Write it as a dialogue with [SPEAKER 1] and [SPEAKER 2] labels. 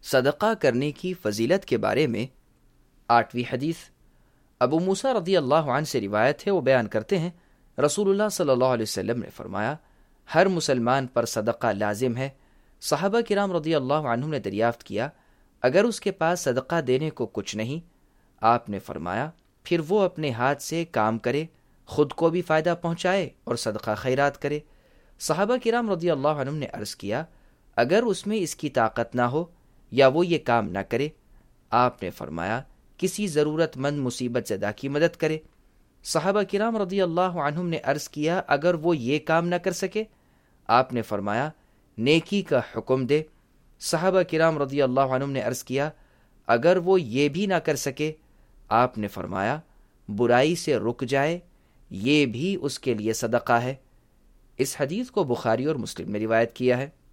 [SPEAKER 1] सदका करने की फजीलत के बारे में 8वीं हदीस अबू मूसा रज़ी अल्लाह अन्हु से रिवायत है। वो बयान करते हैं, रसूलुल्लाह सल्लल्लाहु अलैहि वसल्लम ने फरमाया, हर मुसलमान पर सदका लाजिम है। सहाबा किराम रज़ी अल्लाह अन्हुम ने दरियाफ्त किया, अगर उसके पास सदका देने को कुछ नहीं? आपने फरमाया, फिर वो अपने हाथ से काम करे, खुद को भी फ़ायदा पहुँचाए और सदका खैरात करे। सहाबा किराम रज़ी अल्लाह अन्हुम ने अर्ज़ किया, अगर उसमें इसकी ताकत ना हो या वो ये काम ना करे? आपने फरमाया, किसी ज़रूरतमंद मुसीबत ज़दा की मदद करे। सहाबा किराम रज़ी अल्लाह अन्हुम ने अर्ज़ किया, अगर वो ये काम ना कर सके? आपने फरमाया, नेकी का हुक्म दे। सहाबा किराम रज़ी अल्लाह अन्हुम ने अर्ज़ किया, अगर वो ये भी ना कर सके? आपने फरमाया, बुराई से रुक जाए, ये भी उसके लिए सदका है। इस हदीस को बुखारी और मुस्लिम ने रिवायत किया है।